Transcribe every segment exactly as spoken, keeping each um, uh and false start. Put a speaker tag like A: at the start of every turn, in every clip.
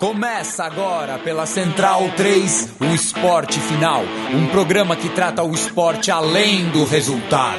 A: Começa agora pela Central três, o Esporte Final, um programa que trata o esporte além do resultado.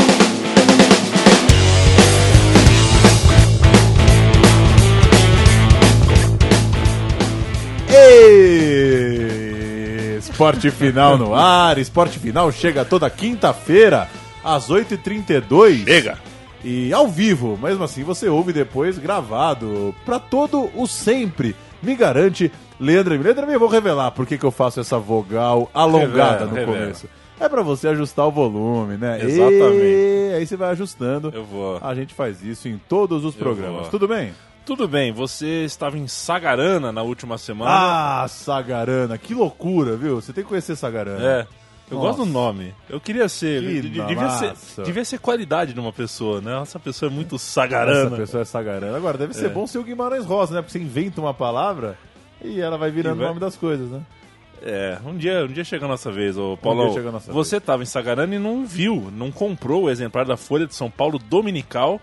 B: E... Esporte Final no ar, Esporte Final chega toda quinta-feira às oito e trinta e dois.
C: Chega!
B: E ao vivo, mesmo assim você ouve depois gravado, pra todo o sempre. Me garante, Leandro. Leandro, eu vou revelar por que que eu faço essa vogal alongada
C: Revela,
B: no
C: revela.
B: começo. É pra você ajustar o volume, né?
C: Exatamente.
B: E aí você vai ajustando.
C: Eu vou.
B: A gente faz isso em todos os programas.
C: vou.
B: Tudo bem?
C: Tudo bem, você estava em Sagarana na última semana.
B: Ah, Sagarana, que loucura, viu? Você tem que conhecer Sagarana.
C: É, eu
B: Nossa.
C: gosto do nome. Eu queria ser.
B: Que
C: de- de- devia, ser
B: massa.
C: devia ser qualidade de uma pessoa, né? Essa pessoa é muito Sagarana.
B: Essa pessoa é Sagarana. Agora, deve ser
C: É.
B: bom ser o Guimarães Rosa, né? Porque você inventa uma palavra e ela vai virando
C: E vai-
B: o nome das coisas, né?
C: É, um dia, um dia chega a nossa vez, ô Paulão.
B: dia chega a nossa
C: Você estava em Sagarana e não viu, não comprou o exemplar da Folha de São Paulo Dominical,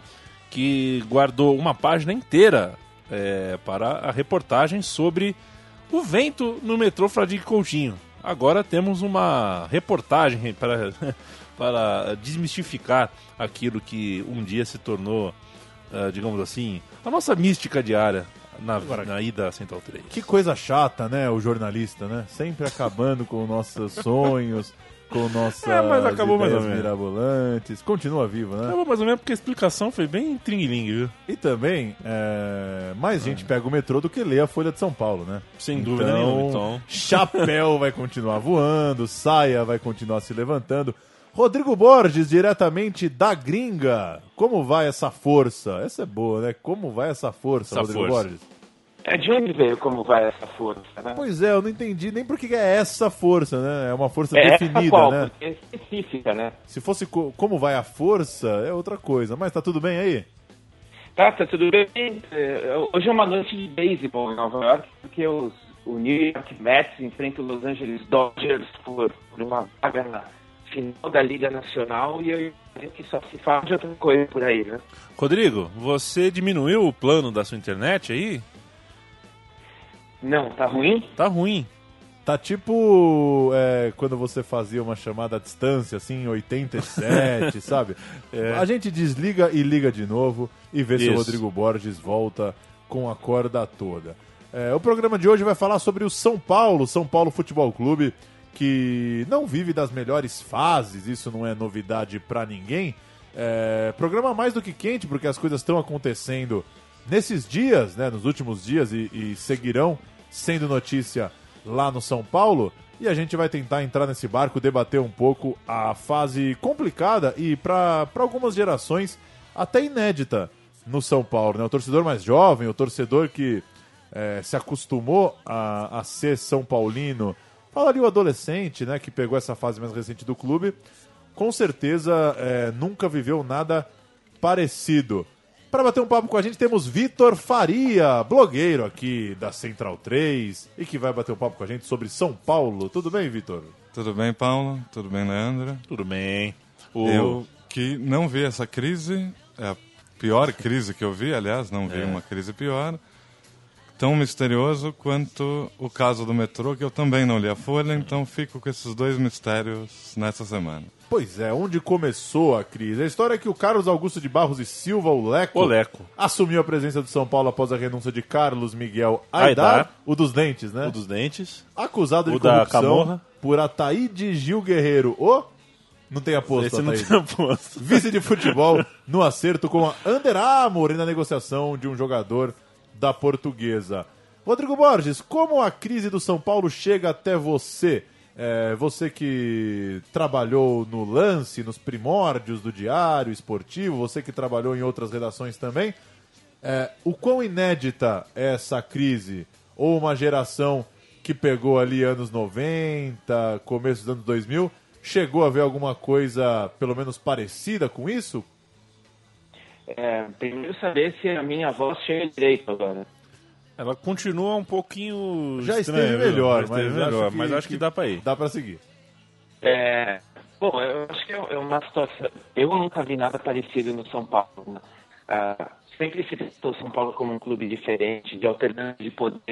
C: que guardou uma página inteira é, para a reportagem sobre o vento no metrô Fradique Coutinho. Agora temos uma reportagem para, para desmistificar aquilo que um dia se tornou, ah, digamos assim, a nossa mística diária na, na ida à Central três.
B: Que coisa chata, né? O jornalista, né? Sempre acabando com nossos sonhos, com nossas
C: É, mas acabou mais
B: ideias
C: ou menos.
B: mirabolantes. Continua vivo, né?
C: Acabou mais ou menos porque a explicação foi bem tringuilingue, viu?
B: E também, é, mais gente pega o metrô do que lê a Folha de São Paulo, né?
C: Sem dúvida nenhuma, então.
B: Chapéu vai continuar voando, saia vai continuar se levantando. Rodrigo Borges, diretamente da gringa. Como vai essa força? Essa é boa, né? Como vai essa força,
C: Essa
B: Rodrigo
C: força.
B: Borges?
D: É de onde veio como vai essa força, né?
B: Pois é, eu não entendi nem por que é essa força, né? É uma força
D: É
B: definida,
D: essa qual,
B: né?
D: porque é específica, né?
B: Se fosse co- como vai a força, é outra coisa. Mas tá tudo bem aí?
D: Tá, tá tudo bem. É, Hoje é uma noite de beisebol em Nova York, porque os, o New York Mets enfrenta o Los Angeles Dodgers por, por uma vaga na final da Liga Nacional e eu imagino que só se fala de outra coisa por aí, né?
C: Rodrigo, você diminuiu o plano da sua internet aí?
D: Não, tá ruim?
C: Tá ruim.
B: Tá tipo é, quando você fazia uma chamada à distância, assim, em oitenta e sete, sabe?
C: É.
B: A gente desliga e liga de novo e vê se o
C: Isso.
B: Rodrigo Borges volta com a corda toda. É, o programa de hoje vai falar sobre o São Paulo, São Paulo Futebol Clube, que não vive das melhores fases, isso não é novidade pra ninguém. É, programa mais do que quente, porque as coisas estão acontecendo nesses dias, né, nos últimos dias e, e seguirão sendo notícia lá no São Paulo, e a gente vai tentar entrar nesse barco, debater um pouco a fase complicada e para algumas gerações até inédita no São Paulo, né? O torcedor mais jovem, o torcedor que é, se acostumou a, a ser São Paulino, fala ali o adolescente, né, que pegou essa fase mais recente do clube, com certeza é, nunca viveu nada parecido. Para bater um papo com a gente temos Vitor Faria, blogueiro aqui da Central três e que vai bater um papo com a gente sobre São Paulo. Tudo bem, Vitor?
E: Tudo bem, Paulo? Tudo bem, Leandro?
C: Tudo bem. O...
E: Eu que não vi essa crise, é a pior crise que eu vi, aliás, não vi
C: É.
E: uma crise pior, tão misterioso quanto o caso do metrô, que eu também não li a Folha, então fico com esses dois mistérios nessa semana.
B: Pois é, onde começou a crise? A história é que o Carlos Augusto de Barros e Silva, o Leco,
C: O Leco.
B: assumiu a presença do São Paulo após a renúncia de Carlos Miguel Aidar,
C: Aidar.
B: o dos dentes, né?
C: O dos dentes.
B: Acusado de
C: O da
B: corrupção
C: Camorra.
B: por Ataíde Gil Guerreiro. Ô, não tem aposto,
C: Esse não
B: Ataíde.
C: tinha posto.
B: Vice de futebol no acerto com a Under Armour e na negociação de um jogador da Portuguesa. Rodrigo Borges, como a crise do São Paulo chega até você? É, você que trabalhou no Lance, nos primórdios do Diário Esportivo, você que trabalhou em outras redações também, é, o quão inédita é essa crise? Ou uma geração que pegou ali anos noventa, começo dos anos dois mil, chegou a ver alguma coisa pelo menos parecida com isso?
D: É, primeiro saber se a minha voz chega direito agora.
C: Ela continua um pouquinho
B: Já
C: estranha,
B: esteve
C: viu?
B: melhor,
C: Já esteve
B: mas,
C: melhor,
B: acho que,
C: mas acho que dá pra ir.
B: Dá pra seguir.
D: É, bom, eu acho que é uma situação. Eu nunca vi nada parecido no São Paulo. Né? Ah, sempre se tratou São Paulo como um clube diferente, de alternância de poder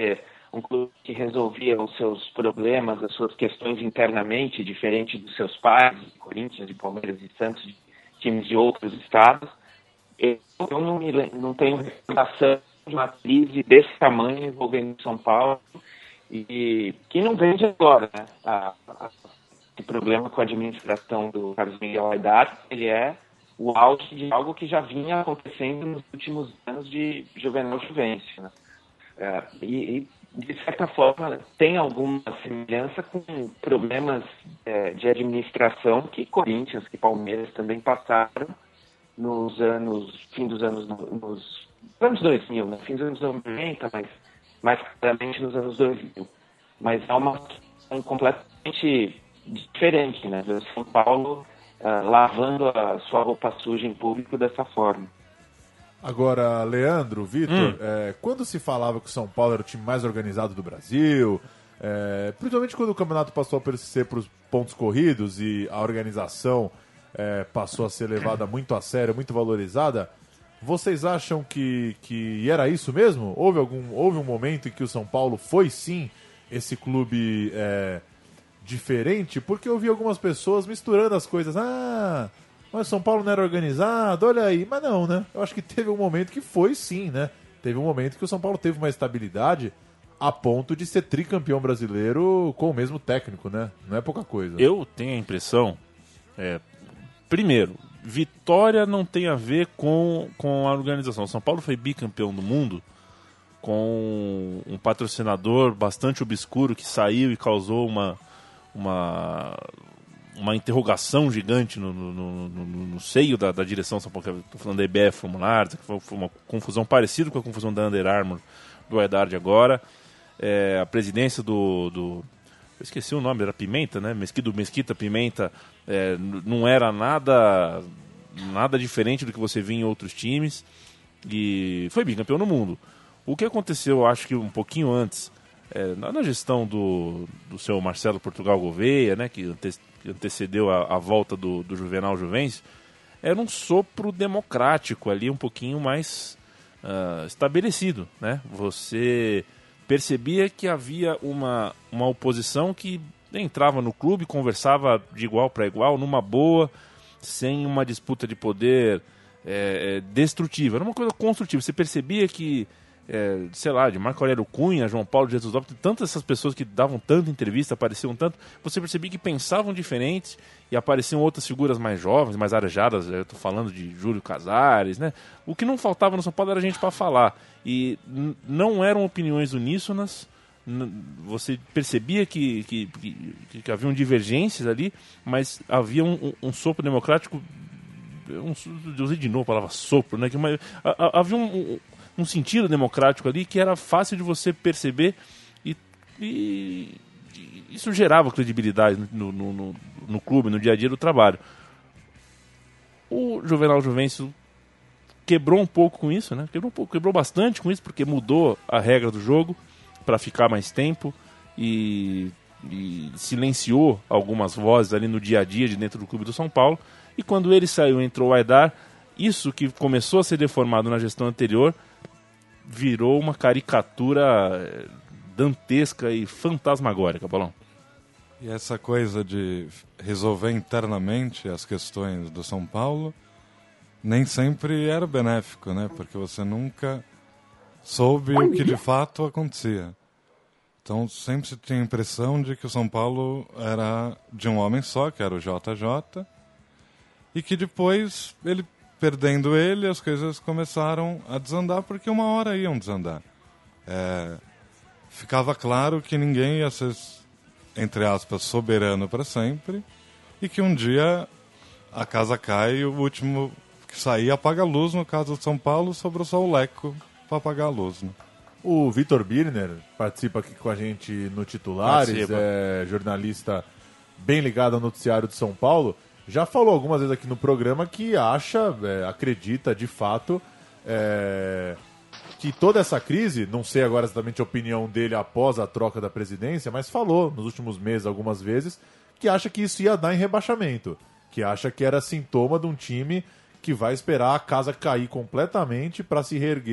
D: um clube que resolvia os seus problemas, as suas questões internamente, diferente dos seus pais, Corinthians, de Palmeiras e Santos, de times de outros estados. Eu, eu não, me, não tenho recordação de uma crise desse tamanho envolvendo São Paulo, e que não vem de agora, né? A, a, esse problema com a administração do Carlos Miguel Aidar, ele é o auge de algo que já vinha acontecendo nos últimos anos de Juvenal Juvencio, né? É, e, e, de certa forma, tem alguma semelhança com problemas é, de administração que Corinthians, que Palmeiras também passaram nos anos, fim dos anos, nos anos dois mil, né? Fim dos anos noventa, mas mais claramente nos anos dois mil. Mas é uma situação completamente diferente, né? O São Paulo uh, lavando a sua roupa suja em público dessa forma.
B: Agora, Leandro, Vitor,
C: hum.
B: é, quando se falava que o São Paulo era o time mais organizado do Brasil, é, principalmente quando o campeonato passou a persistir para os pontos corridos e a organização é, passou a ser levada muito a sério, muito valorizada, vocês acham que, que era isso mesmo? Houve, algum, houve um momento em que o São Paulo foi sim esse clube é, diferente? Porque eu vi algumas pessoas misturando as coisas. Ah... Mas São Paulo não era organizado, olha aí. Mas não, né? Eu acho que teve um momento que foi sim, né? Teve um momento que o São Paulo teve uma estabilidade a ponto de ser tricampeão brasileiro com o mesmo técnico, né? Não é pouca coisa.
C: Eu tenho a impressão... É, primeiro, vitória não tem a ver com, com a organização. O São Paulo foi bicampeão do mundo com um patrocinador bastante obscuro que saiu e causou uma... uma uma interrogação gigante no, no, no, no, no seio da, da direção São Paulo. Estou falando da E B F Formulares, que foi, foi uma confusão parecida com a confusão da Under Armour do Aidar agora. É, a presidência do, do... Eu esqueci o nome, era Pimenta, né? Mesquita, Mesquita Pimenta. É, não era nada, nada diferente do que você via em outros times. E foi bicampeão no mundo. O que aconteceu, eu acho que um pouquinho antes, é, na, na gestão do, do seu Marcelo Portugal Gouveia, né? Que ante, que antecedeu a, a volta do, do Juvenal Juvencio, era um sopro democrático ali, um pouquinho mais uh, estabelecido, né? Você percebia que havia uma, uma oposição que entrava no clube, conversava de igual para igual, numa boa, sem uma disputa de poder é, é, destrutiva. Era uma coisa construtiva. Você percebia que, é, sei lá, de Marco Aurélio Cunha, João Paulo de Jesus Lopes, tantas essas pessoas que davam tanta entrevista, apareciam tanto, você percebia que pensavam diferentes e apareciam outras figuras mais jovens, mais arejadas. Eu estou falando de Júlio Casares, né? O que não faltava no São Paulo era gente para falar. E n- não eram opiniões uníssonas. N- você percebia que, que, que, que haviam divergências ali, mas havia um, um, um sopro democrático. Um, eu usei de novo a palavra sopro, né? Que uma, a, a, havia um, um, um sentido democrático ali que era fácil de você perceber e, e, e isso gerava credibilidade no, no, no, no clube, no dia a dia do trabalho. O Juvenal Juvencio quebrou um pouco com isso, né? Quebrou um pouco, quebrou bastante com isso, porque mudou a regra do jogo para ficar mais tempo e, e silenciou algumas vozes ali no dia a dia de dentro do clube do São Paulo. E quando ele saiu e entrou o Aidar, isso que começou a ser deformado na gestão anterior virou uma caricatura dantesca e fantasmagórica, Paulão.
E: E essa coisa de resolver internamente as questões do São Paulo nem sempre era benéfico, né? Porque você nunca soube o que de fato acontecia. Então sempre se tinha a impressão de que o São Paulo era de um homem só, que era o J J, e que depois, ele perdendo ele, as coisas começaram a desandar, porque uma hora iam desandar. É, ficava claro que ninguém ia ser, entre aspas, soberano para sempre, e que um dia a casa cai e o último que sair apaga a luz. No caso do São Paulo, sobrou só o Leco para apagar a luz, né?
B: O Vitor Birner participa aqui com a gente no Titulares,
C: Participa.
B: é jornalista bem ligado ao noticiário de São Paulo. Já falou algumas vezes aqui no programa que acha, é, acredita de fato, é, que toda essa crise, não sei agora exatamente a opinião dele após a troca da presidência, mas falou nos últimos meses algumas vezes que acha que isso ia dar em rebaixamento, que acha que era sintoma de um time que vai esperar a casa cair completamente para se reerguer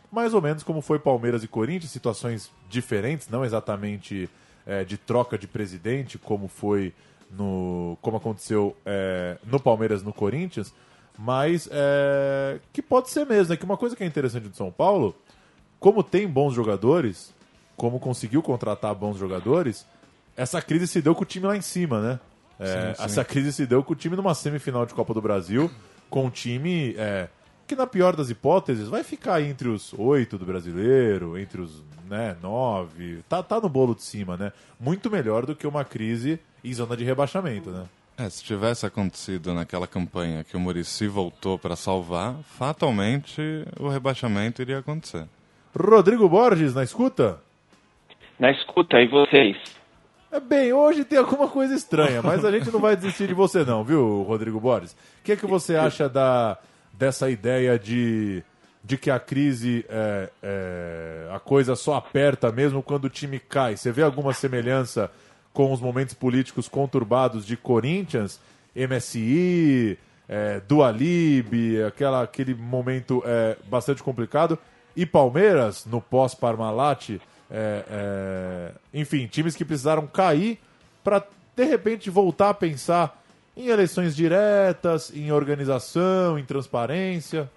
B: mais ou menos como foi Palmeiras e Corinthians, situações diferentes, não exatamente é, de troca de presidente, como foi no, como aconteceu é, no Palmeiras no Corinthians, mas é, que pode ser mesmo, né? Que uma coisa que é interessante do São Paulo, como tem bons jogadores, como conseguiu contratar bons jogadores, essa crise se deu com o time lá em cima, né? É,
E: Sim, sim.
B: Essa crise se deu com o time numa semifinal de Copa do Brasil, com um time é, que, na pior das hipóteses, vai ficar entre os oito do brasileiro, entre os né, nove. Tá, tá no bolo de cima, né? Muito melhor do que uma crise em zona de rebaixamento, né?
E: É, se tivesse acontecido naquela campanha que o Muricy voltou para salvar, fatalmente o rebaixamento iria acontecer.
B: Rodrigo Borges, na escuta?
D: Na escuta, e vocês?
B: É bem, hoje tem alguma coisa estranha, mas a gente não vai desistir de você não, viu, Rodrigo Borges? O que é que você acha da, dessa ideia de, de que a crise, é, é, a coisa só aperta mesmo quando o time cai? Você vê alguma semelhança com os momentos políticos conturbados de Corinthians, M S I, é, Dualib, aquela, aquele momento é, bastante complicado, e Palmeiras, no pós-Parmalat? É, é, enfim, times que precisaram cair para de repente voltar a pensar em eleições diretas, em organização, em transparência.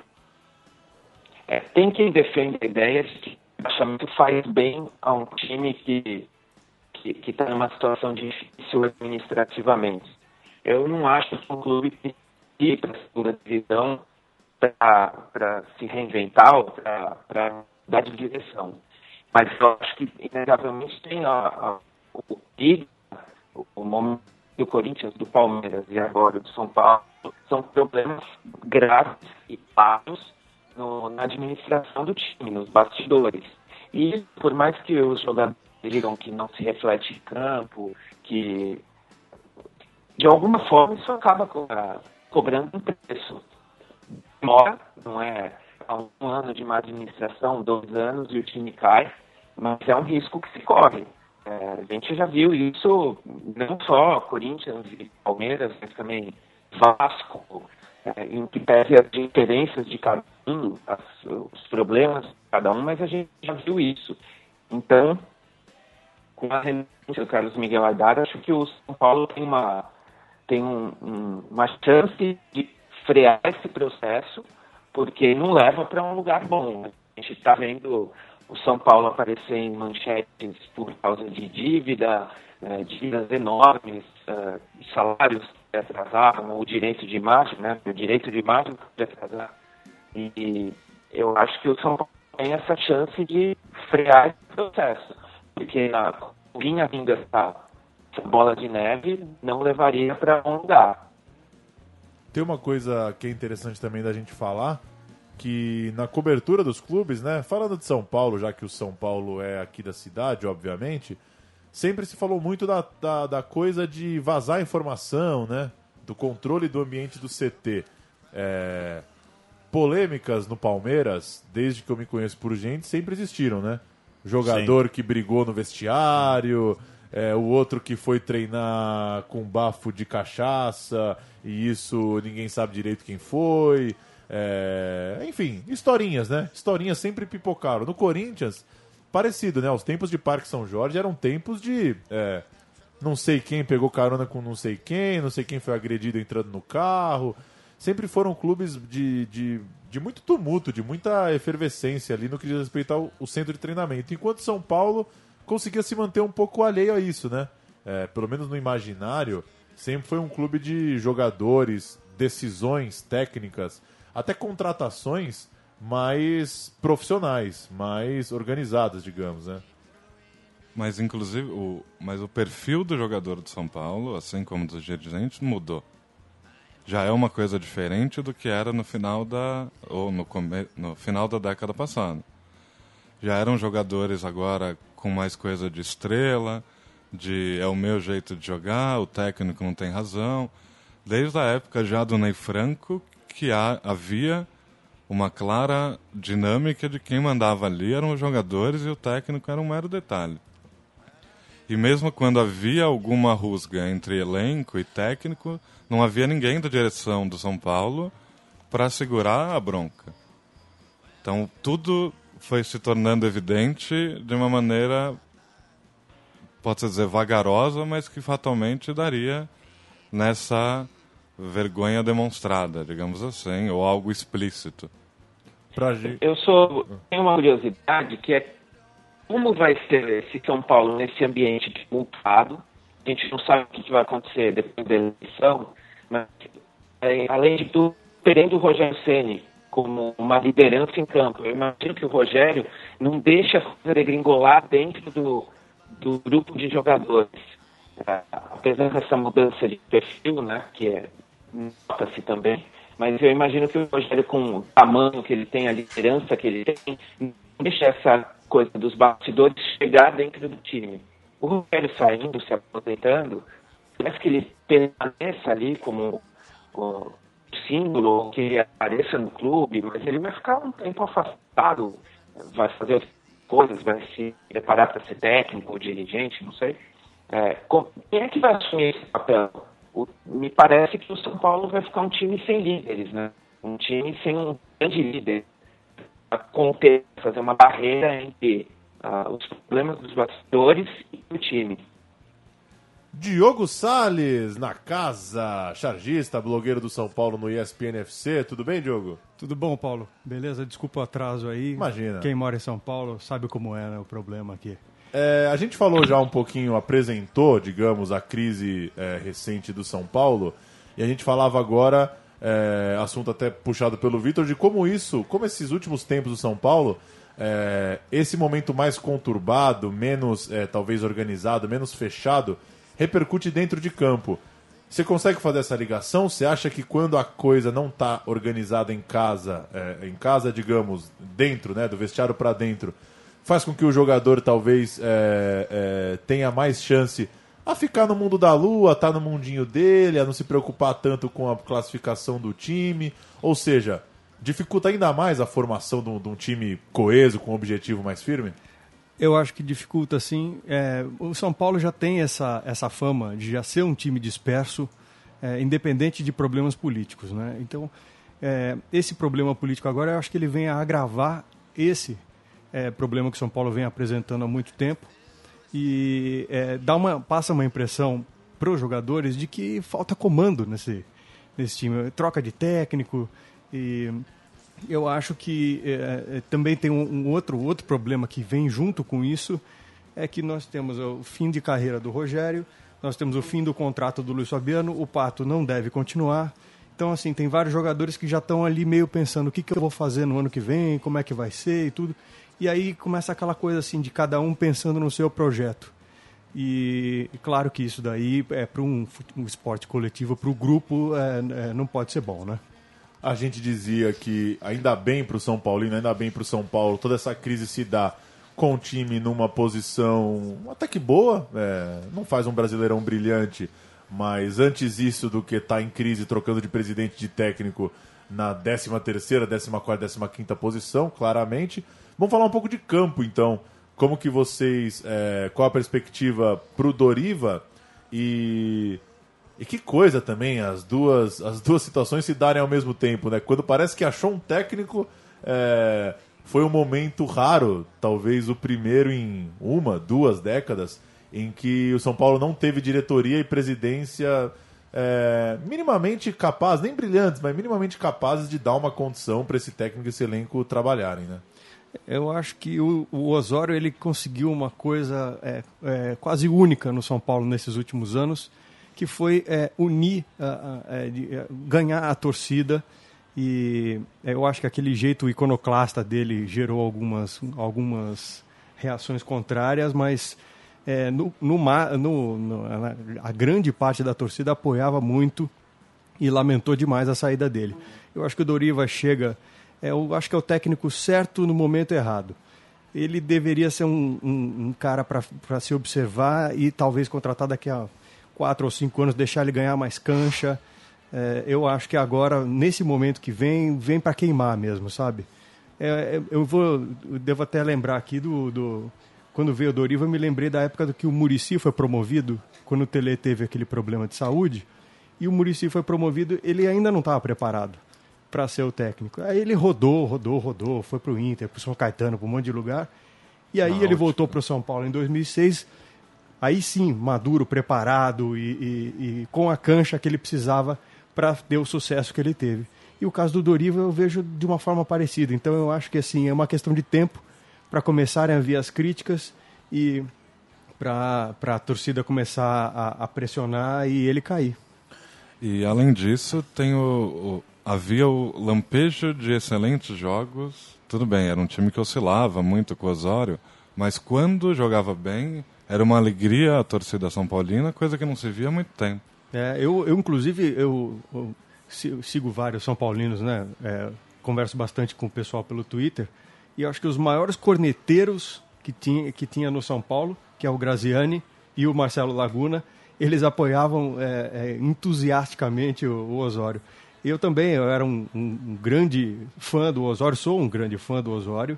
D: É, tem quem defende a ideia de que o rebaixamento faz bem a um time que que está numa situação difícil administrativamente. Eu não acho que um clube que ir para a segunda divisão para se reinventar ou para dar de direção. Mas eu acho que, inegavelmente, tem a, a, o, o, o momento do Corinthians, do Palmeiras e agora do São Paulo, são problemas graves e claros no, na administração do time, nos bastidores. E, por mais que os jogadores digam que não se reflete em campo, que, de alguma forma, isso acaba co- cobrando um preço. Demora, não é um ano de má administração, dois anos e o time cai, mas é um risco que se corre. É, a gente já viu isso, não só Corinthians e Palmeiras, mas também Vasco, é, em que pese as diferenças de cada um, as, os problemas de cada um, mas a gente já viu isso. Então, com a renúncia do Carlos Miguel Haddad, acho que o São Paulo tem uma, tem um, um, uma chance de frear esse processo, porque não leva para um lugar bom. A gente está vendo o São Paulo aparecer em manchetes por causa de dívida, né, dívidas enormes, uh, salários que atrasaram, o direito de imagem, né, o direito de imagem que atrasar. E, e eu acho que o São Paulo tem essa chance de frear esse processo, porque a vinha vindo essa, essa bola de neve não levaria para um lugar.
B: Tem uma coisa que é interessante também da gente falar, que na cobertura dos clubes, né, falando de São Paulo, já que o São Paulo é aqui da cidade, obviamente, sempre se falou muito da, da, da coisa de vazar informação, né, do controle do ambiente do C T. É, polêmicas no Palmeiras, desde que eu me conheço por gente, sempre existiram, né? Jogador Sim. que brigou no vestiário, é, o outro que foi treinar com bafo de cachaça, e isso ninguém sabe direito quem foi. É, enfim, historinhas, né? Historinhas sempre pipocaram. No Corinthians, parecido, né? Os tempos de Parque São Jorge eram tempos de é, não sei quem pegou carona com não sei quem, não sei quem foi agredido entrando no carro. Sempre foram clubes de, de, de muito tumulto, de muita efervescência ali no que diz respeito ao, ao centro de treinamento. Enquanto São Paulo conseguia se manter um pouco alheio a isso, né? É, pelo menos no imaginário, sempre foi um clube de jogadores, decisões técnicas, até contratações mais profissionais, mais organizadas, digamos, né?
E: Mas, inclusive, o, mas o perfil do jogador do São Paulo, assim como dos dirigentes, mudou. Já é uma coisa diferente do que era no final da, ou no, come, no final da década passada. Já eram jogadores agora com mais coisa de estrela, de é o meu jeito de jogar, o técnico não tem razão. Desde a época já do Ney Franco, que há, havia uma clara dinâmica de quem mandava ali eram os jogadores e o técnico era um mero detalhe. E mesmo quando havia alguma rusga entre elenco e técnico, não havia ninguém da direção do São Paulo para segurar a bronca. Então tudo foi se tornando evidente de uma maneira, pode-se dizer, vagarosa, mas que fatalmente daria nessa vergonha demonstrada, digamos assim, ou algo explícito.
B: Pra...
D: Eu sou, tenho uma curiosidade que é como vai ser esse São Paulo nesse ambiente tumultuado. A gente não sabe o que vai acontecer depois da eleição, mas é, além de tudo, terendo o Rogério Ceni como uma liderança em campo, eu imagino que o Rogério não deixa a degringolar dentro do, do grupo de jogadores. É, apesar dessa mudança de perfil, né, que é, nota-se também, mas eu imagino que o Rogério, com o tamanho que ele tem, a liderança que ele tem, não deixa essa coisa dos bastidores chegar dentro do time. O Rogério saindo, se aposentando, parece que ele permaneça ali como o símbolo, que ele apareça no clube, mas ele vai ficar um tempo afastado, vai fazer outras coisas, vai se preparar para ser técnico ou dirigente, não sei. É, quem é que vai assumir esse papel? O, me parece que o São Paulo vai ficar um time sem líderes, né? Um time sem um grande líder para conter, fazer uma barreira entre uh, os problemas dos bastidores e o time.
B: Diogo Salles, na casa, chargista, blogueiro do São Paulo no E S P N F C. Tudo bem, Diogo?
F: Tudo bom, Paulo? Beleza? Desculpa o atraso aí.
B: Imagina.
F: Quem mora em São Paulo sabe como é, né, o problema aqui.
B: É, a gente falou já um pouquinho, apresentou, digamos, a crise é, recente do São Paulo, e a gente falava agora, é, assunto até puxado pelo Vitor, de como isso, como esses últimos tempos do São Paulo, é, esse momento mais conturbado, menos, é, talvez, organizado, menos fechado, repercute dentro de campo. Você consegue fazer essa ligação? Você acha que quando a coisa não está organizada em casa, é, em casa, digamos, dentro, né, do vestiário para dentro, faz com que o jogador talvez é, é, tenha mais chance a ficar no mundo da lua, a estar no mundinho dele, a não se preocupar tanto com a classificação do time? Ou seja, dificulta ainda mais a formação de um, de um time coeso, com um objetivo mais firme?
F: Eu acho que dificulta, sim. É, o São Paulo já tem essa, essa fama de já ser um time disperso, é, independente de problemas políticos, né? Então, é, esse problema político agora, eu acho que ele vem a agravar esse é, problema que o São Paulo vem apresentando há muito tempo e é, dá uma, passa uma impressão para os jogadores de que falta comando nesse, nesse time. Troca de técnico e... Eu acho que é, também tem um, um outro, outro problema que vem junto com isso, é que nós temos o fim de carreira do Rogério, nós temos o fim do contrato do Luiz Fabiano, o Pato não deve continuar. Então, assim, tem vários jogadores que já estão ali meio pensando o que, que eu vou fazer no ano que vem, como é que vai ser e tudo. E aí começa aquela coisa assim de cada um pensando no seu projeto. E claro que isso daí é para um, um esporte coletivo, para o grupo, é, é, não pode ser bom, né?
B: A gente dizia que ainda bem para o São Paulino, ainda bem para o São Paulo, toda essa crise se dá com o time numa posição até que boa, é, não faz um Brasileirão brilhante, mas antes isso do que estar tá em crise trocando de presidente, de técnico na décima terceira, décima quarta, décima quinta posição, claramente. Vamos falar um pouco de campo, então. Como que vocês, é, qual a perspectiva para o Doriva e... E que coisa também, as duas, as duas situações se darem ao mesmo tempo, né? Quando parece que achou um técnico, é, foi um momento raro, talvez o primeiro em uma, duas décadas, em que o São Paulo não teve diretoria e presidência é, minimamente capazes, nem brilhantes, mas minimamente capazes de dar uma condição para esse técnico e esse elenco trabalharem, né?
F: Eu acho que o, o Osório ele conseguiu uma coisa é, é, quase única no São Paulo nesses últimos anos, que foi é, unir, uh, uh, de, uh, ganhar a torcida, e uh, eu acho que aquele jeito iconoclasta dele gerou algumas, algumas reações contrárias, mas uh, no, no, no, no, a grande parte da torcida apoiava muito e lamentou demais a saída dele. Eu acho que o Doriva chega, uh, eu acho que é o técnico certo no momento errado. Ele deveria ser um, um, um cara para se observar e talvez contratar daqui a quatro ou cinco anos, deixar ele ganhar mais cancha. É, eu acho que agora, nesse momento que vem, vem para queimar mesmo, sabe? É, eu vou, eu devo até lembrar aqui do, do... Quando veio o Doriva, eu me lembrei da época do que o Muricy foi promovido, quando o Tele teve aquele problema de saúde, e o Muricy foi promovido, ele ainda não estava preparado. para ser o técnico. Aí ele rodou, rodou, rodou, foi para o Inter, para o São Caetano, para um monte de lugar. E aí ele voltou para o São Paulo em dois mil e seis, aí sim, maduro, preparado e, e, e com a cancha que ele precisava para ter o sucesso que ele teve. E o caso do Doriva eu vejo de uma forma parecida. Então eu acho que assim, é uma questão de tempo para começarem a vir as críticas e para a torcida começar a, a pressionar e ele cair.
E: E além disso, tem o, o, havia o lampejo de excelentes jogos. Tudo bem, era um time que oscilava muito com o Osório, mas quando jogava bem, era uma alegria a torcida são paulina, coisa que não se via há muito tempo.
F: É, eu, eu, inclusive, eu, eu sigo vários são paulinos, né? É, converso bastante com o pessoal pelo Twitter, e eu acho que os maiores corneteiros que tinha, que tinha no São Paulo, que é o Graziani e o Marcelo Laguna, eles apoiavam é, é, entusiasticamente o, o Osório. Eu também, eu era um, um, um grande fã do Osório, sou um grande fã do Osório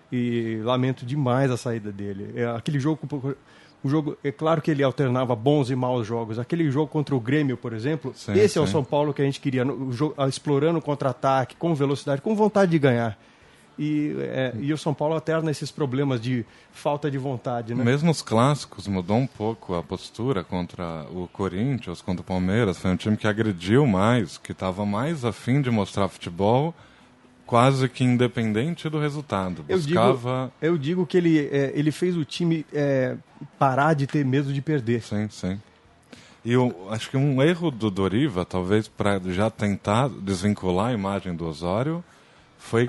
F: e lamento demais a saída dele. É, aquele jogo, o jogo, é claro que ele alternava bons e maus jogos. Aquele jogo contra o Grêmio, por exemplo, sim, esse sim. é o São Paulo que a gente queria, no, jogo, explorando o contra-ataque, com velocidade, com vontade de ganhar. E, é, e o São Paulo alterna esses problemas de falta de vontade, né?
E: Mesmo os clássicos mudou um pouco a postura contra o Corinthians, contra o Palmeiras. Foi um time que agrediu mais, que estava mais afim de mostrar futebol, quase que independente do resultado. Buscava...
F: Eu digo, eu digo que ele, é, ele fez o time é, parar de ter medo de perder.
E: Sim, sim. E eu acho que um erro do Doriva, talvez para já tentar desvincular a imagem do Osório, foi...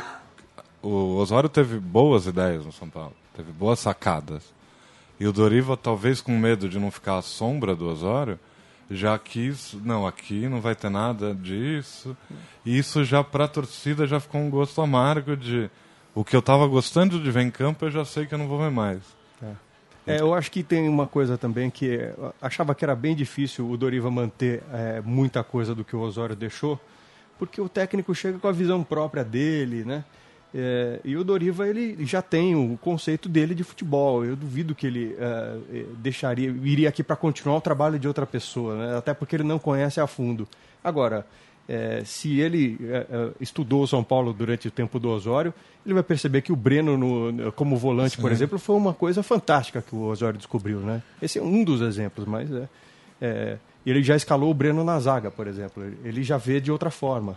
E: O Osório teve boas ideias no São Paulo, teve boas sacadas. E o Doriva, talvez com medo de não ficar à sombra do Osório, já quis, não, aqui não vai ter nada disso. E isso já para a torcida já ficou um gosto amargo de o que eu estava gostando de ver em campo, eu já sei que eu não vou ver mais.
F: É. É, eu acho que tem uma coisa também que eu achava que era bem difícil o Doriva manter é, muita coisa do que o Osório deixou, porque o técnico chega com a visão própria dele, né? É, e o Doriva ele já tem o conceito dele de futebol. Eu duvido que ele é, deixaria, iria aqui para continuar o trabalho de outra pessoa, né? Até porque ele não conhece a fundo. Agora, é, se ele é, estudou o São Paulo durante o tempo do Osório, ele vai perceber que o Breno no, como volante, sim, por exemplo, foi uma coisa fantástica que o Osório descobriu, né? Esse é um dos exemplos, mas é, é, ele já escalou o Breno na zaga, por exemplo. Ele já vê de outra forma.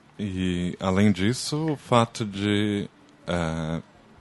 E: E, além disso, o fato de... É,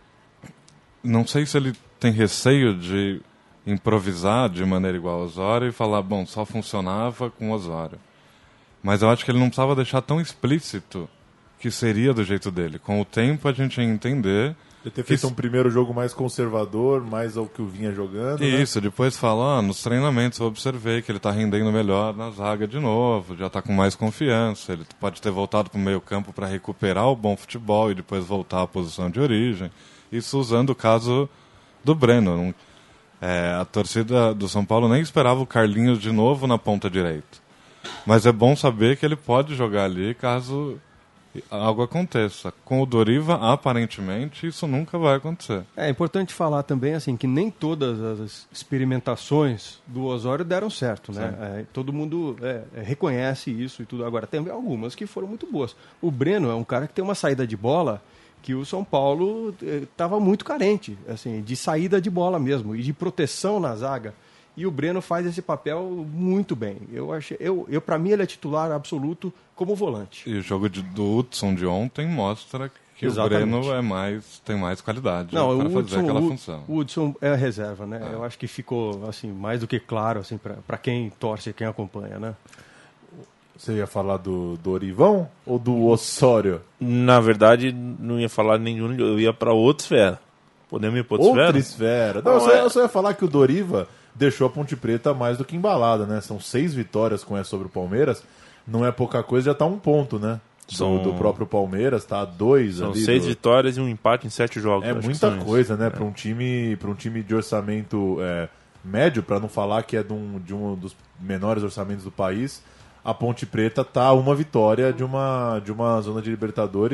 E: não sei se ele tem receio de improvisar de maneira igual ao Osório e falar, bom, só funcionava com o Osório. Mas eu acho que ele não precisava deixar tão explícito que seria do jeito dele. Com o tempo, a gente ia entender...
B: Ele ter feito um primeiro jogo mais conservador, mais ao que o vinha jogando.
E: Isso,
B: né?
E: Depois fala, ah, nos treinamentos eu observei que ele está rendendo melhor na zaga de novo, já está com mais confiança, ele pode ter voltado para o meio campo para recuperar o bom futebol e depois voltar à posição de origem. Isso usando o caso do Breno. É, a torcida do São Paulo nem esperava o Carlinhos de novo na ponta direita. Mas é bom saber que ele pode jogar ali caso... algo aconteça. Com o Doriva, aparentemente, isso nunca vai acontecer.
F: É importante falar também assim que nem todas as experimentações do Osório deram certo, né? É, todo mundo é, reconhece isso e tudo. Agora, tem algumas que foram muito boas. O Breno é um cara que tem uma saída de bola que o São Paulo estava muito carente, assim, de saída de bola mesmo e de proteção na zaga. E o Breno faz esse papel muito bem. Eu achei, eu, eu para mim ele é titular absoluto como volante.
E: E o jogo de, do Hudson de ontem mostra que exatamente. O Breno é mais, tem mais qualidade para fazer Hudson, aquela
F: o,
E: função.
F: O Hudson é a reserva, né? É. Eu acho que ficou assim mais do que claro assim para quem torce, quem acompanha, né?
B: Você ia falar do Dorivão ou do Osório?
C: Na verdade, não ia falar nenhum, eu ia para outra esfera. Podemos ir para outra,
B: outra
C: esfera?
B: esfera? Não, não, eu, só, é... eu só ia falar que o Doriva deixou a Ponte Preta mais do que embalada, né? São seis vitórias com essa sobre o Palmeiras. Não é pouca coisa, já tá um ponto, né?
C: São...
B: Do, do próprio Palmeiras, tá dois
C: São
B: ali.
C: seis
B: do...
C: vitórias e um empate em sete jogos.
B: É muita coisa, né? É. Para um time, para um time de orçamento é, médio, para não falar que é de um, de um dos menores orçamentos do país, a Ponte Preta tá uma vitória de uma, de uma zona de Libertadores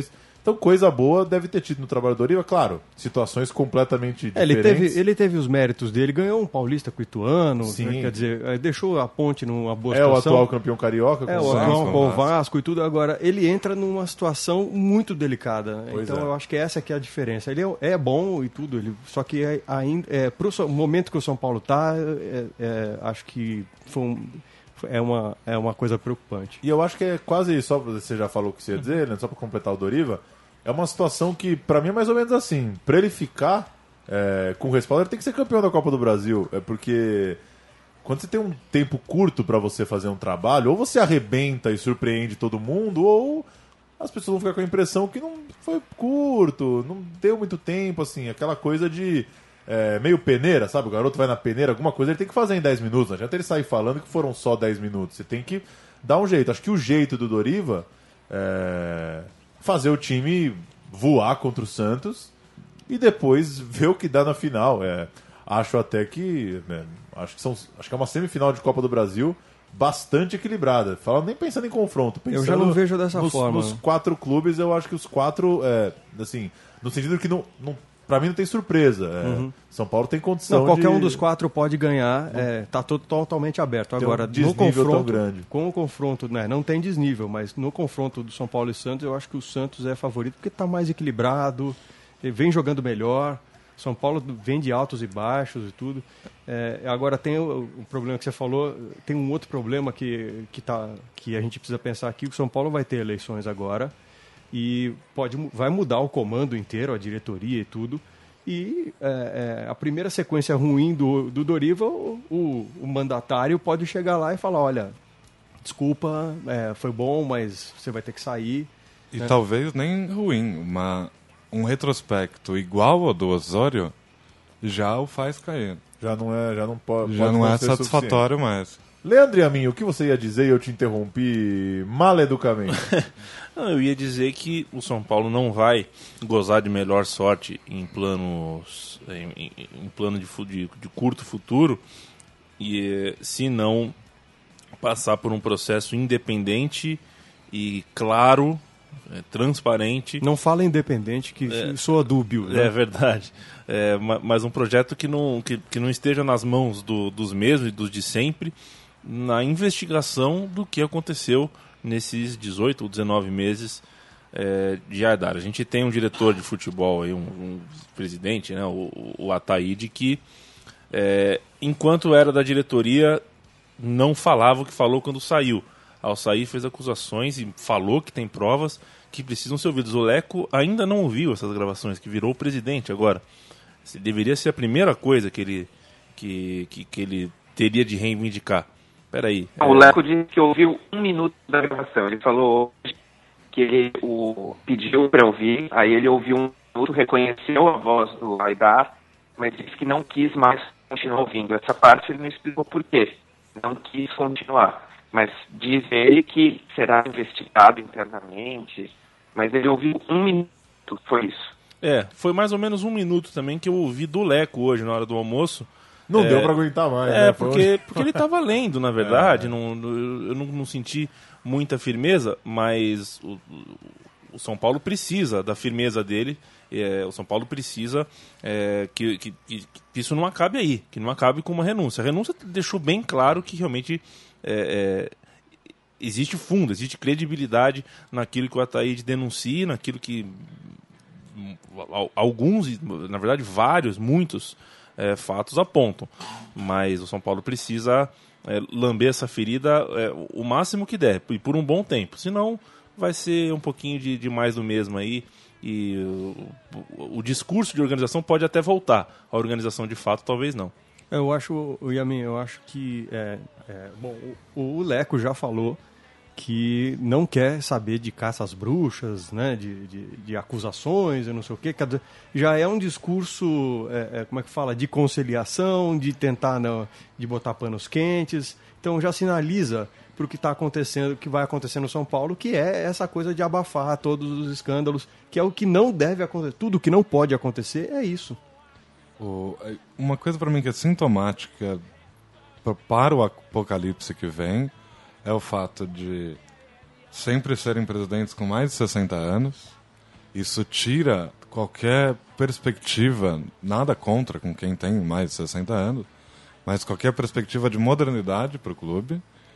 B: Então, coisa boa deve ter tido no trabalho do Doriva, claro, situações completamente
F: É, ele,
B: diferentes.
F: teve, ele teve os méritos dele, ganhou um paulista com o Ituano,
B: Sim.
F: né, quer dizer, deixou a Ponte numa boa
B: É
F: situação.
B: o atual campeão carioca.
F: É,
B: com
F: o
B: o
F: atual
B: Vasco.
F: com o Vasco e tudo. Agora, ele entra numa situação muito delicada. Né?
B: Pois
F: Então,
B: é.
F: eu acho que essa que é a diferença. Ele é, é bom e tudo, ele, só que é, ainda, é, pro so- momento que o São Paulo está, é, é, acho que foi um, é, uma, é uma coisa preocupante.
B: E eu acho que é quase, só você já falou o que você ia dizer, né, só para completar o Doriva, é uma situação que, para mim, é mais ou menos assim. Para ele ficar é, com respaldo, ele tem que ser campeão da Copa do Brasil. É porque quando você tem um tempo curto para você fazer um trabalho, ou você arrebenta e surpreende todo mundo, ou as pessoas vão ficar com a impressão que não foi curto, não deu muito tempo, assim, aquela coisa de é, meio peneira, sabe? O garoto vai na peneira, alguma coisa ele tem que fazer em dez minutos. Não adianta ele sair falando que foram só dez minutos. Você tem que dar um jeito. Acho que o jeito do Doriva é fazer o time voar contra o Santos e depois ver o que dá na final. É, acho até que, né, acho que são, acho que é uma semifinal de Copa do Brasil bastante equilibrada. Falando nem pensando em confronto, pensando
F: Eu já não vejo dessa
B: nos,
F: forma.
B: nos quatro clubes, eu acho que os quatro, é, assim, no sentido que não, não para mim não tem surpresa. É,
F: Uhum.
B: São Paulo tem condição
F: Não, qualquer
B: de...
F: um dos quatro pode ganhar, está totalmente aberto.
B: Tem um
F: Agora, no
B: desnível tão
F: confronto,
B: grande.
F: com o confronto, né, não tem desnível, mas no confronto do São Paulo e Santos, eu acho que o Santos é favorito porque está mais equilibrado, ele vem jogando melhor. São Paulo vem de altos e baixos e tudo. É, agora tem o, o problema que você falou, tem um outro problema que, que, tá, que a gente precisa pensar aqui, que o São Paulo vai ter eleições agora e pode, vai mudar o comando inteiro, a diretoria e tudo. E é, é, a primeira sequência ruim do, do Doriva, o, o, o mandatário pode chegar lá e falar, olha, desculpa, é, foi bom, mas você vai ter que sair.
E: E
F: né?
E: talvez nem ruim, uma, um retrospecto igual ao do Osório já o faz cair.
B: Já não é, já não pode,
E: Já
B: pode
E: não é
B: ser
E: satisfatório mais.
B: Leandro e a mim, o que você ia dizer e eu te interrompi maleducamente?
C: Não, eu ia dizer que o São Paulo não vai gozar de melhor sorte em planos em, em, em plano de, de, de curto futuro e se não passar por um processo independente e claro, é, transparente.
F: Não fala independente, que
C: É.
F: soa dúbio. Né?
C: É verdade. É, ma- mas um projeto que não, que, que não esteja nas mãos do, dos mesmos e dos de sempre na investigação do que aconteceu nesses dezoito ou dezenove meses é, de Aidar. A gente tem um diretor de futebol, aí, um, um presidente, né, o, o Ataíde, que é, enquanto era da diretoria não falava o que falou quando saiu. Ao sair fez acusações e falou que tem provas que precisam ser ouvidas. O Leco ainda não ouviu essas gravações, que virou o presidente agora. Deveria ser a primeira coisa que ele, que, que, que ele teria de reivindicar. Peraí.
D: O
C: é...
D: Leco disse que ouviu um minuto da gravação. Ele falou que ele o pediu para ouvir, aí ele ouviu um minuto, reconheceu a voz do Aidar, mas disse que não quis mais continuar ouvindo. Essa parte ele não explicou por quê. Não quis continuar. Mas diz ele que será investigado internamente, mas ele ouviu um minuto, foi isso.
C: É, foi mais ou menos um minuto também que eu ouvi do Leco hoje na hora do almoço.
B: Não
C: É,
B: deu pra aguentar mais,
C: É,
B: né? Foi
C: porque,
B: onde-
C: porque ele estava lendo, na verdade. Não, não- eu não, não senti muita firmeza, mas o, o São Paulo precisa da firmeza dele. É, o São Paulo precisa é, que, que, que isso não acabe aí, que não acabe com uma renúncia. A renúncia deixou bem claro que realmente é, é, existe fundo, existe credibilidade naquilo que o Ataíde denuncia, naquilo que alguns, na verdade vários, muitos é, fatos apontam. Mas o São Paulo precisa é, lamber essa ferida é, o máximo que der, e por um bom tempo. Senão vai ser um pouquinho de, de mais do mesmo aí. E o, o, o discurso de organização pode até voltar. A organização de fato talvez não.
F: Eu acho, Yamin, eu acho que é, é, bom, o, o Leco já falou que não quer saber de caça às bruxas, né, de, de, de acusações e não sei o quê. Já é um discurso, é, é, como é que fala, de conciliação, de tentar não, de botar panos quentes. Então já sinaliza para o que está acontecendo, que vai acontecer no São Paulo, que é essa coisa de abafar todos os escândalos, que é o que não deve acontecer. Tudo que não pode acontecer é isso.
E: O, uma coisa para mim que é sintomática para o apocalipse que vem é o fato de sempre serem presidentes com mais de sessenta anos Isso tira qualquer perspectiva, nada contra com quem tem mais de sessenta anos, mas qualquer perspectiva de modernidade para o clube.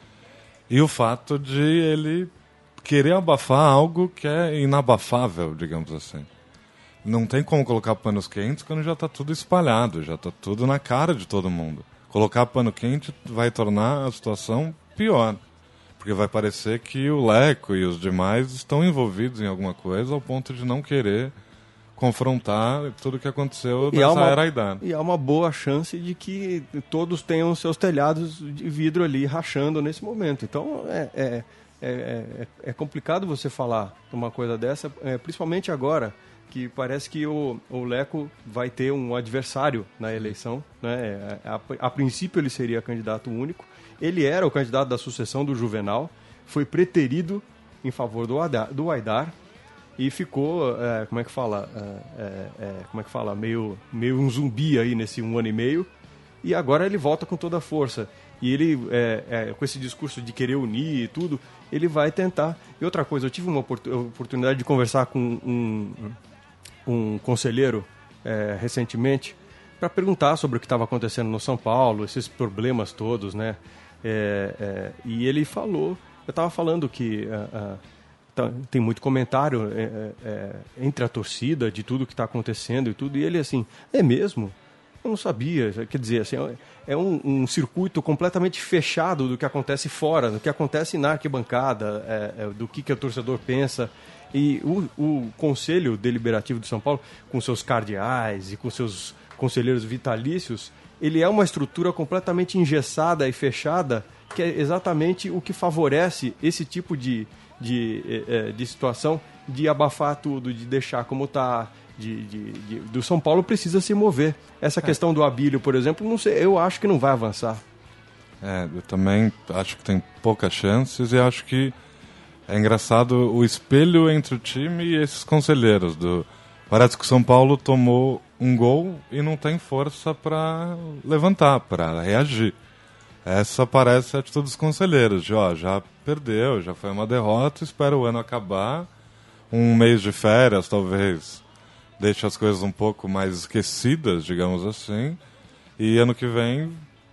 E: E o fato de ele querer abafar algo que é inabafável, digamos assim. Não tem como colocar panos quentes quando já está tudo espalhado, já está tudo na cara de todo mundo. Colocar pano quente vai tornar a situação pior, porque vai parecer que o Leco e os demais estão envolvidos em alguma coisa ao ponto de não querer confrontar tudo o que aconteceu
F: E
E: nessa
F: há uma-
E: era Aidar.
F: E há uma boa chance de que todos tenham seus telhados de vidro ali rachando nesse momento. Então é, é, é, é, é complicado você falar uma coisa dessa, é, principalmente agora, que parece que o, o Leco vai ter um adversário na eleição. Né? A, a princípio ele seria candidato único. Ele era o candidato da sucessão do Juvenal, foi preterido em favor do Aidar, do Aidar e ficou, é, como é que fala, é, é, é, como é que fala, meio, meio um zumbi aí nesse um ano e meio. E agora ele volta com toda a força. E ele, é, é, com esse discurso de querer unir e tudo, ele vai tentar. E outra coisa, eu tive uma oportunidade de conversar com um, um conselheiro é, recentemente para perguntar sobre o que estava acontecendo no São Paulo, esses problemas todos, né? É, é, e ele falou, eu estava falando que uh, uh, tá, tem muito comentário é, é, entre a torcida de tudo que está acontecendo e tudo, e ele assim, é mesmo? Eu não sabia, quer dizer, assim, é um, um circuito completamente fechado do que acontece fora, do que acontece na arquibancada, é, é, do que, que o torcedor pensa. E o, o Conselho Deliberativo de São Paulo, com seus cardeais e com seus conselheiros vitalícios, ele é uma estrutura completamente engessada e fechada, que é exatamente o que favorece esse tipo de, de, de situação, de abafar tudo, de deixar como está. De, de, de, do São Paulo precisa se mover. Essa é. questão do Abílio, por exemplo, não sei, eu acho que não vai avançar.
E: É, eu também acho que tem poucas chances e acho que é engraçado o espelho entre o time e esses conselheiros. Do... Parece que o São Paulo tomou um gol e não tem força para levantar, para reagir. Essa parece a atitude dos conselheiros, de ó, já perdeu, já foi uma derrota, espera o ano acabar, um mês de férias talvez deixa as coisas um pouco mais esquecidas, digamos assim, e ano que vem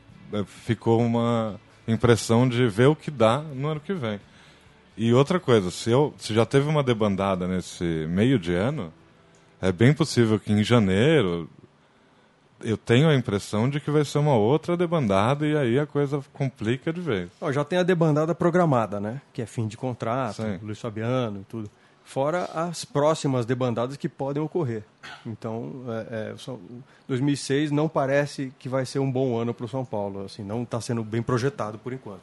E: ficou uma impressão de ver o que dá no ano que vem. E outra coisa, se, eu, se já teve uma debandada nesse meio de ano, é bem possível que em janeiro eu tenho a impressão de que vai ser uma outra debandada e aí a coisa complica de vez.
F: Ó, já tem a debandada programada, né? Que é fim de contrato,
E: Sim.
F: Luiz Fabiano e tudo. Fora as próximas debandadas que podem ocorrer. Então, é, é, dois mil e seis não parece que vai ser um bom ano para o São Paulo. Assim, não está sendo bem projetado por enquanto.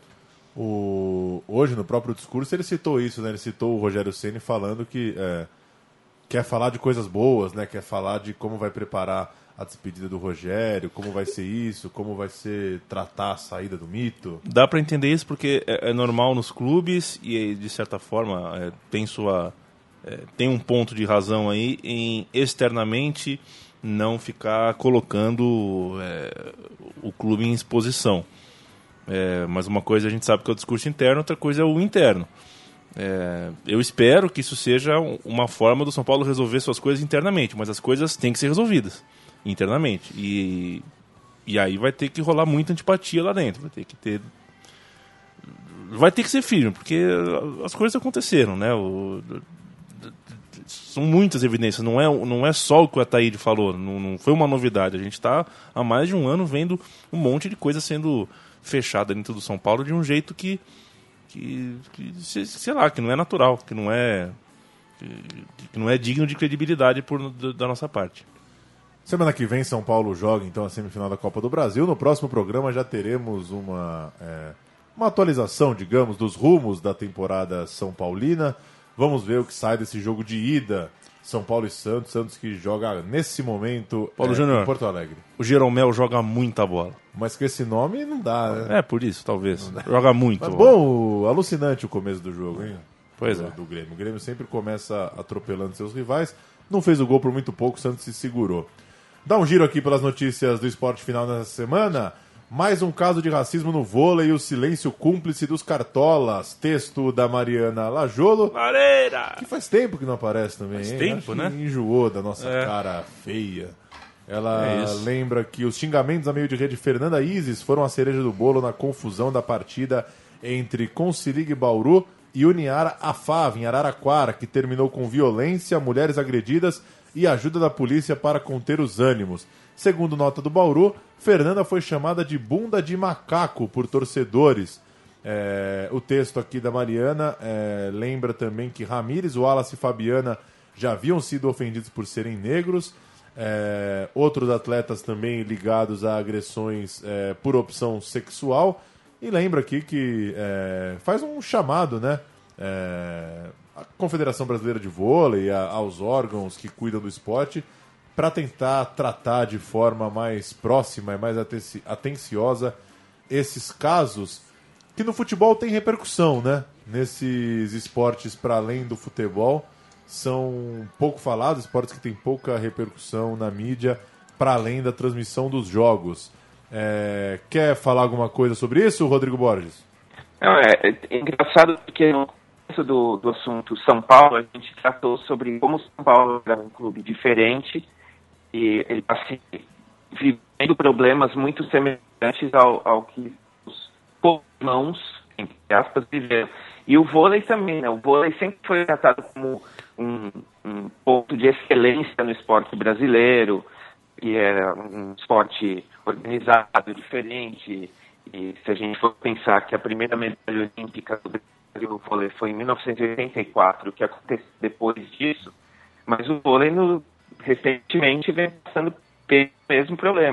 B: O... Hoje, no próprio discurso, ele citou isso, né? Ele citou o Rogério Ceni falando que é, quer falar de coisas boas, né? Quer falar de como vai preparar a despedida do Rogério, como vai ser isso, como vai ser tratar a saída do Mito.
C: Dá para entender isso porque é, é normal nos clubes e, de certa forma, é, tem sua... É, tem um ponto de razão aí em externamente não ficar colocando é, o clube em exposição. É, mas uma coisa a gente sabe que é o discurso interno, outra coisa é o interno. É, eu espero que isso seja uma forma do São Paulo resolver suas coisas internamente, mas as coisas têm que ser resolvidas internamente. E, e aí vai ter que rolar muita antipatia lá dentro, vai ter que ter... Vai ter que ser firme, porque as coisas aconteceram, né? O... São muitas evidências, não é, não é só o que o Ataíde falou, não, não foi uma novidade. A gente está há mais de um ano vendo um monte de coisa sendo fechada dentro do São Paulo de um jeito que, que, que sei lá, que não é natural, que não é, que, que não é digno de credibilidade por, da nossa parte.
B: Semana que vem São Paulo joga então a semifinal da Copa do Brasil. No próximo programa já teremos uma, é, uma atualização, digamos, dos rumos da temporada São Paulina. Vamos ver o que sai desse jogo de ida, São Paulo e Santos. Santos que joga nesse momento
C: Paulo
B: é,
C: Júnior,
B: em Porto Alegre.
C: O Jeromel joga muita bola.
B: Mas com esse nome não dá, né?
C: É, por isso, talvez. Joga muito.
B: Mas bom, alucinante o começo do jogo, hein?
C: Pois
B: do,
C: é.
B: do Grêmio. O Grêmio sempre começa atropelando seus rivais. Não fez o gol por muito pouco, o Santos se segurou. Dá um giro aqui pelas notícias do esporte final nessa semana. Mais um caso de racismo no vôlei e o silêncio cúmplice dos cartolas. Texto da Mariana Lajolo.
C: Mareira!
B: Que faz tempo que não aparece também,
C: Faz
B: hein?
C: tempo,
B: Acho
C: né?
B: que enjoou da nossa
C: É.
B: cara feia. Ela
C: É isso.
B: lembra que os xingamentos a meio de rede Fernanda Isis foram a cereja do bolo na confusão da partida entre Consilig Bauru e Uniara Afave, em Araraquara, que terminou com violência, mulheres agredidas e ajuda da polícia para conter os ânimos. Segundo nota do Bauru, Fernanda foi chamada de bunda de macaco por torcedores. É, o texto aqui da Mariana é, lembra também que Ramires, Wallace e Fabiana já haviam sido ofendidos por serem negros. É, outros atletas também ligados a agressões é, por opção sexual. E lembra aqui que é, faz um chamado, né? É, a Confederação Brasileira de Vôlei, a, aos órgãos que cuidam do esporte, para tentar tratar de forma mais próxima e mais atenci- atenciosa esses casos que no futebol tem repercussão, né? Nesses esportes para além do futebol, são pouco falados, esportes que têm pouca repercussão na mídia, para além da transmissão dos jogos. É, quer falar alguma coisa sobre isso, Rodrigo Borges?
D: Não, é, é engraçado porque no começo do, do assunto São Paulo, a gente tratou sobre como o São Paulo era um clube diferente e ele está assim, vivendo problemas muito semelhantes ao, ao que os irmãos, entre aspas, viveram. E o vôlei também, né? O vôlei sempre foi tratado como um, um ponto de excelência no esporte brasileiro, que era um esporte organizado, diferente. E se a gente for pensar que a primeira medalha olímpica do Brasil no vôlei foi em mil novecentos e oitenta e quatro, o que aconteceu depois disso, mas o vôlei no, recentemente vem passando pelo mesmo problema.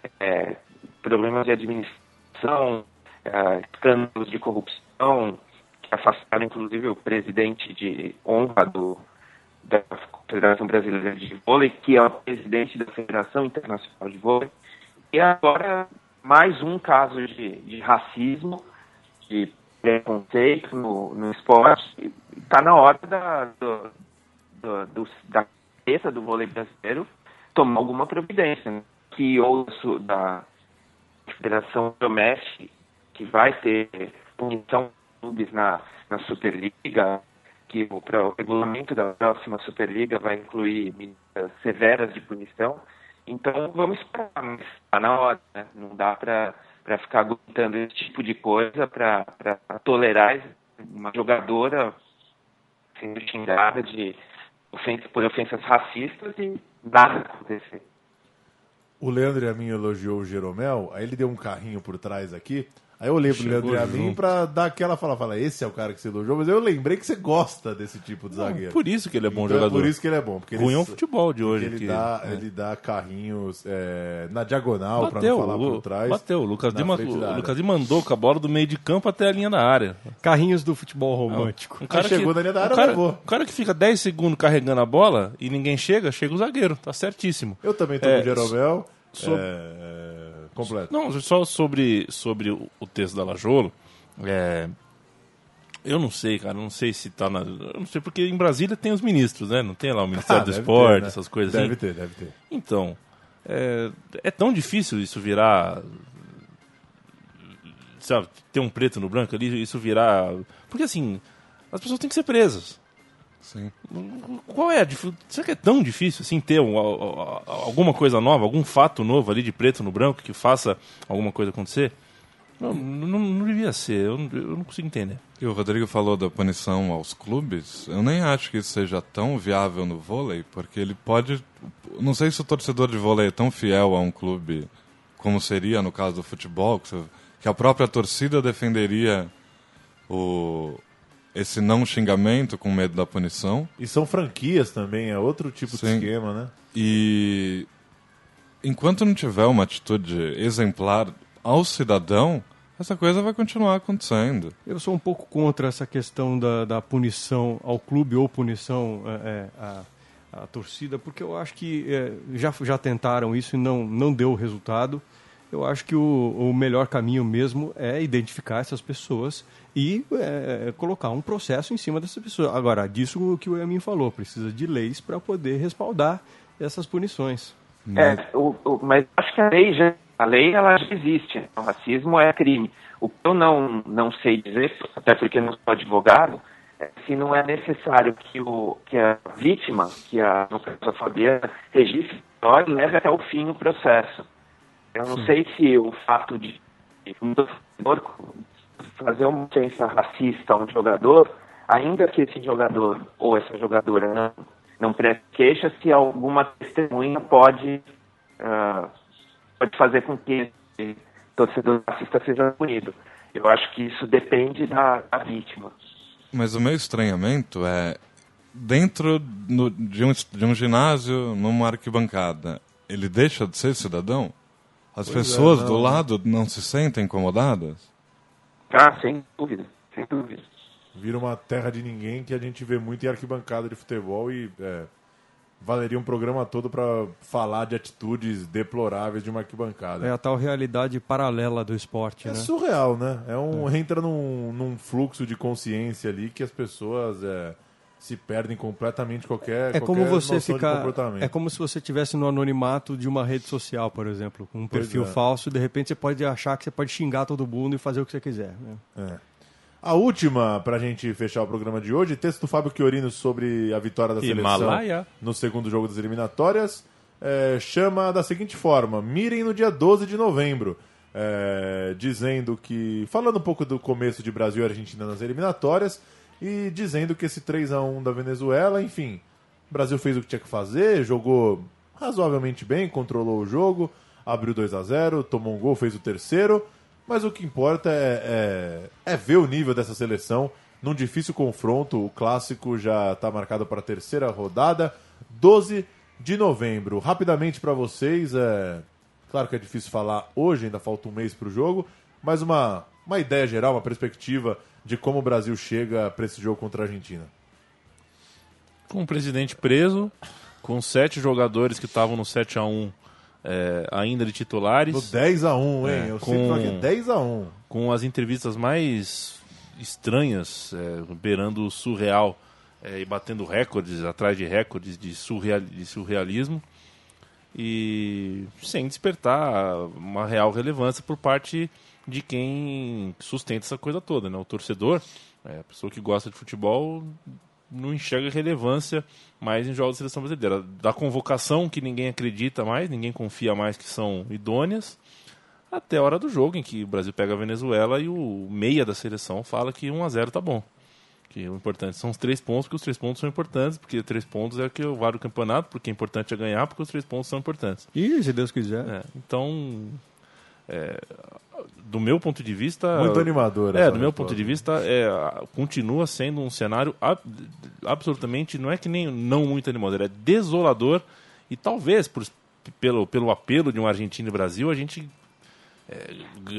D: É, problemas de administração, é, escândalos de corrupção, que afastaram inclusive o presidente de honra do da Federação Brasileira de Vôlei, que é o presidente da Federação Internacional de Vôlei, e agora mais um caso de, de racismo, de preconceito no, no esporte. Está na hora da, do, do, do, da cabeça do vôlei brasileiro tomar alguma providência, né? Que ou da Federação promete que vai ter punição de clubes na, na Superliga, que o, o regulamento da próxima Superliga vai incluir medidas severas de punição. Então vamos esperar, mas está na hora, né? Não dá para ficar aguentando esse tipo de coisa, para tolerar uma jogadora sendo xingada de ofensas, por ofensas racistas e nada acontecer.
B: O Leandro e a mim elogiou o Jeromel, aí ele deu um carrinho por trás aqui. Aí eu olhei pro
C: Chegou
B: Leandro e a mim
C: junto.
B: pra dar aquela fala, fala, esse é o cara que você elogiou, mas eu lembrei que você gosta desse tipo de zagueiro.
C: Por isso que ele é bom
B: Então é
C: jogador.
B: por isso que ele é bom. Porque
C: Ruim é
B: ele,
C: o futebol de hoje.
B: ele,
C: que,
B: dá,
C: é.
B: ele dá carrinhos é, na diagonal, pra
C: Bateu,
B: não falar
C: o-
B: por trás.
C: bateu. O Lucas,
B: na
C: Lima,
B: frente da
C: o
B: área.
C: Lucas Lima mandou com a bola do meio de campo até a linha da área.
F: Carrinhos do futebol romântico.
C: Um cara
B: chegou
C: que,
B: na linha da área,
C: o cara,
B: levou.
C: o cara que fica dez segundos carregando a bola e ninguém chega, chega o zagueiro. Tá certíssimo.
B: Eu também tô
C: É,
B: com o Jeromel.
C: so-
B: é, completo.
C: Não, só sobre, sobre o, o texto da Lajolo. É, eu não sei, cara. Não sei se tá na. Eu não sei, porque em Brasília tem os ministros, né? Não tem lá o Ministério
B: Ah,
C: do
B: deve
C: Esporte,
B: ter, né?
C: essas coisas
B: Deve
C: assim.
B: ter, deve ter.
C: Então, é, é tão difícil isso virar. Sabe, ter um preto no branco ali, isso virar. Porque assim, as pessoas têm que ser presas.
E: Sim.
C: Qual é a dif... Será que é tão difícil assim ter um, a- a- alguma coisa nova, algum fato novo ali de preto no branco que faça alguma coisa acontecer? Não, não, não devia ser, eu não, eu não consigo entender.
E: E o Rodrigo falou da punição aos clubes. Eu nem acho que isso seja tão viável no vôlei, porque ele pode. Não sei se o torcedor de vôlei é tão fiel a um clube como seria no caso do futebol, que, você- que a própria torcida defenderia o, esse não xingamento com medo da punição.
B: E são franquias também, é outro tipo de
E: Sim.
B: esquema, né?
E: E enquanto não tiver uma atitude exemplar ao cidadão, essa coisa vai continuar acontecendo.
F: Eu sou um pouco contra essa questão da, da punição ao clube ou punição é, é, à, à torcida, porque eu acho que é, já, já tentaram isso e não, não deu resultado. Eu acho que o, o melhor caminho mesmo é identificar essas pessoas e é, colocar um processo em cima dessas pessoas. Agora, disso o que o Emin falou, precisa de leis para poder respaldar essas punições.
D: É, o, o, mas acho que a lei já A lei, ela já existe, né? O racismo é crime. O que eu não, não sei dizer, até porque não sou advogado, é se não é necessário que, o, que a vítima, que a, no caso a Fabiana, registre e leve até o fim o processo. Eu não Sim. sei se o fato de um torcedor fazer uma ofensa racista a um jogador, ainda que esse jogador ou essa jogadora não, não preste queixa, se alguma testemunha pode, uh, pode fazer com que esse torcedor racista seja punido. Eu acho que isso depende da, da vítima.
E: Mas o meu estranhamento é, dentro no, de, um, de um ginásio, numa arquibancada, ele deixa de ser cidadão? As pois pessoas é, do lado não se sentem incomodadas?
D: Ah, sem dúvida, sem dúvida.
B: Vira uma terra de ninguém que a gente vê muito em arquibancada de futebol e é, valeria um programa todo para falar de atitudes deploráveis de uma arquibancada.
F: É a tal realidade paralela do esporte,
B: é
F: né?
B: É surreal, né? É um, é. Entra num, num fluxo de consciência ali que as pessoas é, se perdem completamente qualquer,
F: é
B: qualquer
F: como você
B: noção
F: ficar,
B: de comportamento.
F: É como se você estivesse no anonimato de uma rede social, por exemplo, com um perfil é. falso, e de repente você pode achar que você pode xingar todo mundo e fazer o que você quiser. Né?
B: É. A última, pra gente fechar o programa de hoje, texto do Fábio Chiorino sobre a vitória da
C: Himalaia.
B: seleção no segundo jogo das eliminatórias, é, chama da seguinte forma: mirem no dia doze de novembro, é, dizendo que, falando um pouco do começo de Brasil e Argentina nas eliminatórias, e dizendo que esse três a um da Venezuela, enfim, o Brasil fez o que tinha que fazer, jogou razoavelmente bem, controlou o jogo, abriu dois a zero, tomou um gol, fez o terceiro, mas o que importa é, é, é ver o nível dessa seleção num difícil confronto. O clássico já está marcado para a terceira rodada, doze de novembro. Rapidamente para vocês, é claro que é difícil falar hoje, ainda falta um mês para o jogo, mas uma, uma ideia geral, uma perspectiva de como o Brasil chega para esse jogo contra a Argentina.
C: Com o presidente preso, com sete jogadores que estavam no sete a um é, ainda de titulares.
B: No dez a um, hein?
C: É,
B: Eu
C: com,
B: sempre falo que é dez a um.
C: Com as entrevistas mais estranhas, é, beirando o surreal é, e batendo recordes, atrás de recordes de, surreal, de surrealismo. E sem despertar uma real relevância por parte de quem sustenta essa coisa toda, né? O torcedor, é, a pessoa que gosta de futebol, não enxerga relevância mais em jogos da seleção brasileira. Da convocação, que ninguém acredita mais, ninguém confia mais que são idôneas, até a hora do jogo, em que o Brasil pega a Venezuela e o meia da seleção fala que um a zero tá bom. Que o importante são os três pontos, porque os três pontos são importantes, porque três pontos é o que vale o campeonato, porque é importante é ganhar, porque os três pontos são importantes.
F: E se Deus quiser.
C: É, então, é, do meu ponto de vista...
B: Muito animador.
C: É, do meu ponto de vista, é, continua sendo um cenário ab, absolutamente, não é que nem não muito animador, é desolador, e talvez por, pelo, pelo apelo de um Argentina e Brasil, a gente... É,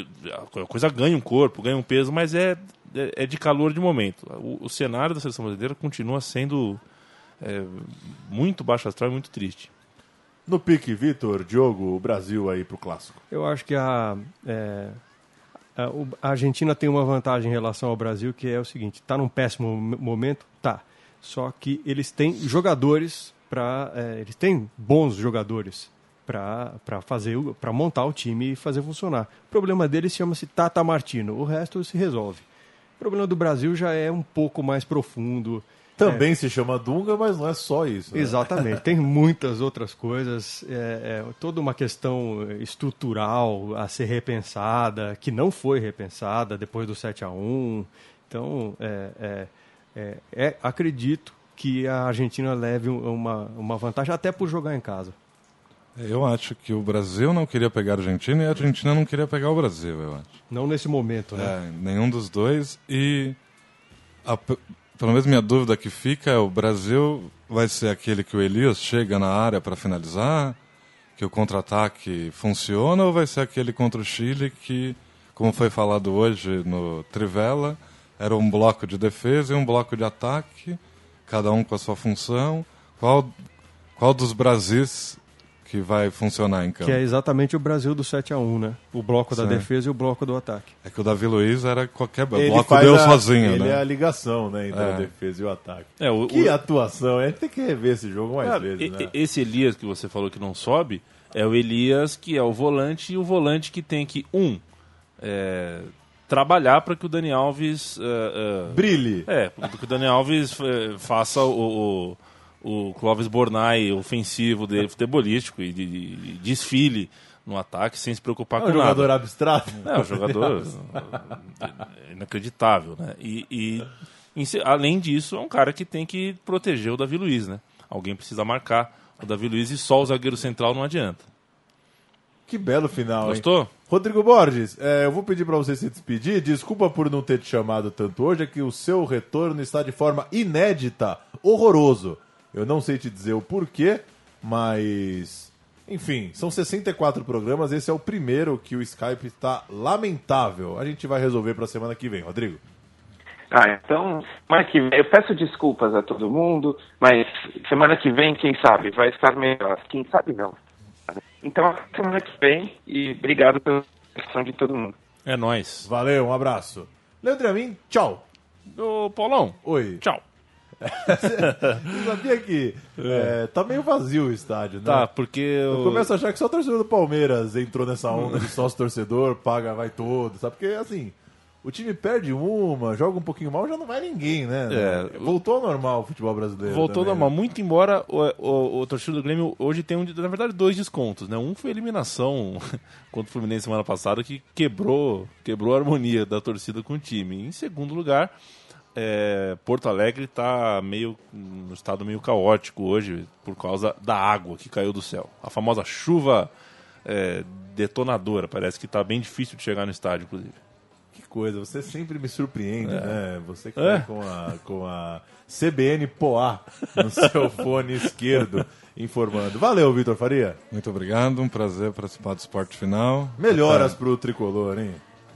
C: a coisa ganha um corpo, ganha um peso, mas é, é, é de calor de momento. O, o cenário da seleção brasileira continua sendo é, muito baixo astral e muito triste.
B: No pique, Vitor, Diogo, o Brasil aí pro clássico.
F: Eu acho que a, é, a, a Argentina tem uma vantagem em relação ao Brasil, que é o seguinte: tá num péssimo momento? Tá. Só que eles têm jogadores para. É, eles têm bons jogadores para fazer, para montar o time e fazer funcionar. O problema dele chama-se Tata Martino, o resto se resolve. O problema do Brasil já é um pouco mais profundo.
B: Também
F: é...
B: se chama Dunga, mas não é só isso. Né?
F: Exatamente, tem muitas outras coisas, é, é, toda uma questão estrutural a ser repensada, que não foi repensada depois do sete a um. Então, é, é, é, é, acredito que a Argentina leve uma, uma vantagem até por jogar em casa.
E: Eu acho que o Brasil não queria pegar a Argentina e a Argentina não queria pegar o Brasil, eu acho.
F: Não nesse momento, né?
E: É, nenhum dos dois. E, a, pelo menos minha dúvida que fica é: o Brasil vai ser aquele que o Elias chega na área para finalizar, que o contra-ataque funciona, ou vai ser aquele contra o Chile que, como foi falado hoje no Trivela, era um bloco de defesa e um bloco de ataque, cada um com a sua função? Qual, qual dos Brasis que vai funcionar em campo?
F: Que é exatamente o Brasil do sete a um, né? O bloco da Sim. defesa e o bloco do ataque.
E: É que o Davi Luiz era qualquer
B: ele
E: bloco deu
B: a,
E: sozinho,
B: ele
E: né?
B: Ele é a ligação, né, entre
E: é.
B: a defesa e o ataque.
C: É, o,
B: que
C: o...
B: atuação, a gente tem que rever esse jogo mais
C: Cara,
B: vezes,
C: e,
B: né?
C: Esse Elias que você falou que não sobe, É o Elias, que é o volante, e o volante que tem que, um, é, trabalhar para que o Dani Alves... Uh, uh,
B: Brilhe!
C: É, para que o Dani Alves uh, faça o, o, o Clóvis Bornai ofensivo dele, futebolístico, e, de, de, desfile no ataque sem se preocupar
B: É
C: com
B: um jogador
C: nada.
B: abstrato.
C: É, um jogador inacreditável, né? E, e em, além disso, é um cara que tem que proteger o Davi Luiz, né? Alguém precisa marcar o Davi Luiz e só o zagueiro central não adianta.
B: Que belo final,
C: Gostou?
B: hein? Rodrigo Borges, é, eu vou pedir para você se despedir. Desculpa por não ter te chamado tanto hoje, é que o seu retorno está de forma inédita, horroroso. Eu não sei te dizer o porquê, mas... Enfim, são sessenta e quatro programas, esse é o primeiro que o Skype está lamentável. A gente vai resolver para a semana que vem, Rodrigo.
D: Ah, então, semana que vem, eu peço desculpas a todo mundo, mas semana que vem, quem sabe, vai estar melhor. Quem sabe não. Então, semana que vem, e obrigado pela atenção de todo mundo.
C: É nóis.
B: Valeu, um abraço. Leandro Amin, tchau.
C: Ô, Paulão.
B: Oi.
C: Tchau.
B: Você sabia que é, tá meio vazio o estádio, né?
C: Tá, porque...
B: Eu
C: Eu...
B: começo a achar que só o torcedor do Palmeiras entrou nessa onda de sócio-torcedor, paga, vai todo, sabe? Porque, assim, o time perde uma, joga um pouquinho mal, já não vai ninguém, né?
C: É.
B: Voltou ao normal o futebol brasileiro.
C: Voltou
B: também,
C: normal,
B: né?
C: muito embora o, o, o torcedor do Grêmio hoje tem, um, na verdade, dois descontos, né? Um foi a eliminação contra o Fluminense semana passada, que quebrou, quebrou a harmonia da torcida com o time. Em segundo lugar, é, Porto Alegre está meio no estado meio caótico hoje por causa da água que caiu do céu. A famosa chuva é, detonadora, parece que está bem difícil de chegar no estádio, inclusive.
B: Que coisa, você sempre me surpreende,
C: É.
B: né? Você que
C: É.
B: tá com a, com a C B N Poá no seu fone esquerdo informando. Valeu, Vitor Faria.
E: Muito obrigado, um prazer participar do Esporte Final.
B: Melhoras pro tricolor, hein?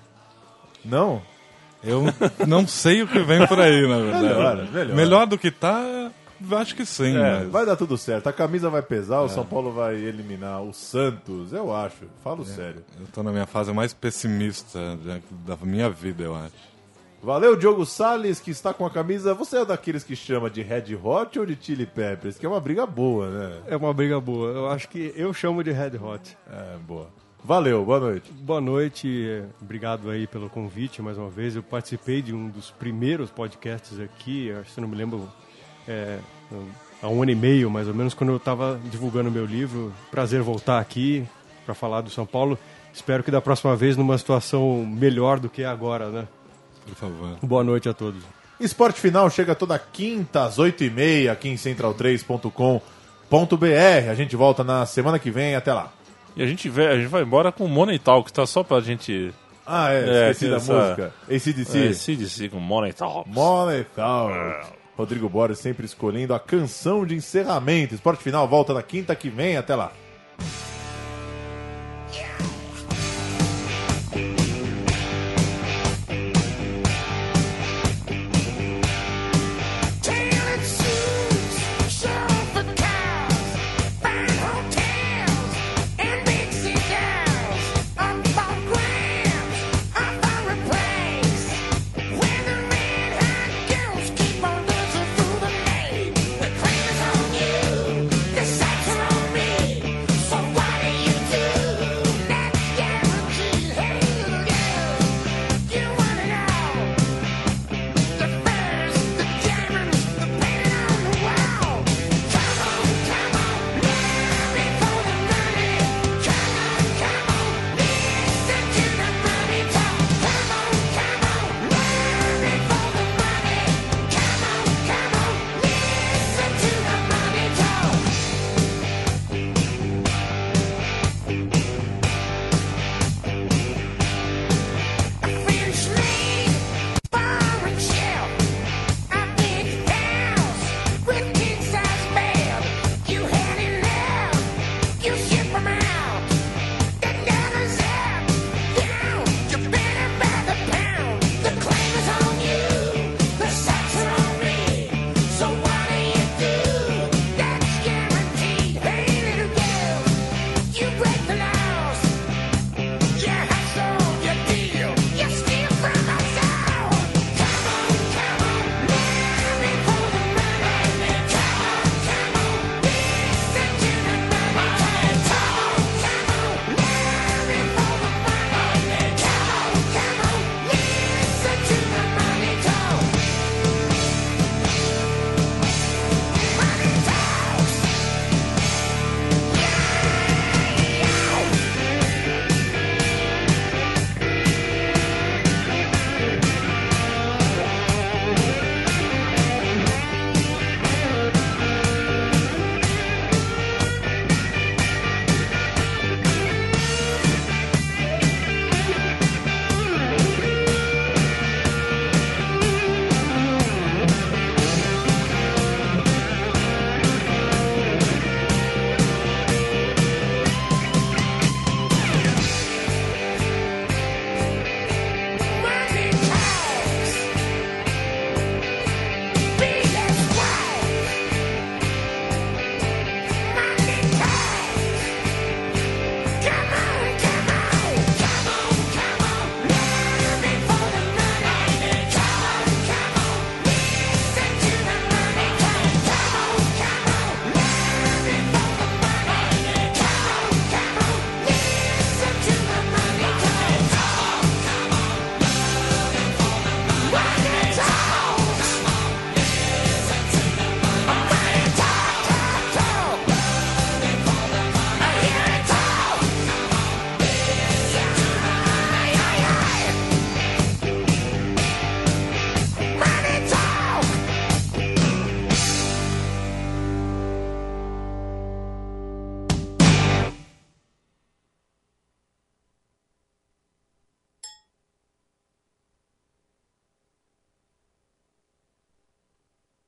B: Não?
E: Eu não sei o que vem por aí, na verdade.
B: Melhora, melhora.
E: Melhor do que tá, acho que sim.
B: É,
E: mas...
B: vai dar tudo certo. A camisa vai pesar, o São Paulo vai eliminar o Santos, eu acho. Falo sério.
E: Eu tô na minha fase mais pessimista da minha vida, eu acho.
B: Valeu, Diogo Salles, que está com a camisa. Você é daqueles que chama de Red Hot ou de Chili Peppers? Que é uma briga boa, né?
F: É uma briga boa. Eu acho que eu chamo de Red Hot.
B: É, boa. Valeu, boa noite.
F: Boa noite, obrigado aí pelo convite mais uma vez. Eu participei de um dos primeiros podcasts aqui, acho que não me lembro, é, há um ano e meio mais ou menos, quando eu estava divulgando meu livro. Prazer voltar aqui para falar do São Paulo. Espero que da próxima vez numa situação melhor do que agora, né?
E: Por favor.
F: Boa noite a todos.
B: Esporte Final chega toda quinta às oito e meia aqui em central três ponto com ponto b r. A gente volta na semana que vem, até lá.
C: E a gente, vai, a gente vai embora com o Money Talk, tá só pra gente...
B: Ah, é,
C: É,
B: esqueci
C: tem
B: da
C: essa-
B: música. A C D C.
C: É, C D C com Money Talk.
B: Money Talk. Rodrigo Borges sempre escolhendo a canção de encerramento. Esporte Final volta na quinta que vem, até lá.